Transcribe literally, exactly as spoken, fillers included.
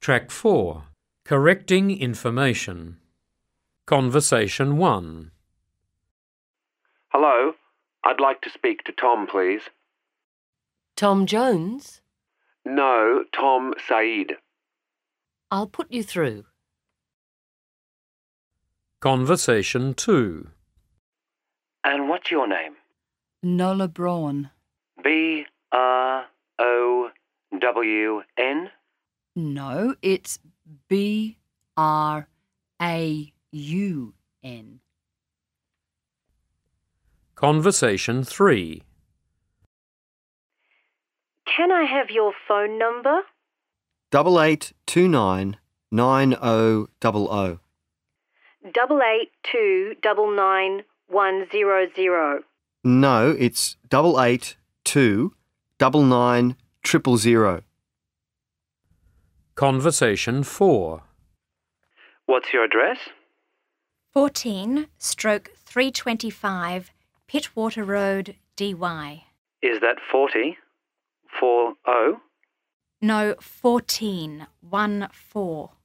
Track four. Correcting information. Conversation one. Hello, I'd like to speak to Tom, please. Tom Jones? No, Tom Said. I'll put you through. Conversation two. And what's your name? Nola Braun. B R O W N? No, it's B R A U N. Conversation three. Can I have your phone number? Double eight two nine nine oh double oh. Double eight two double nine one zero zero. No, it's double eight two double nine triple zero. Conversation four. What's your address? fourteen stroke three twenty-five Pittwater Road, D Y. Is that forty? Four oh? No, fourteen, one four.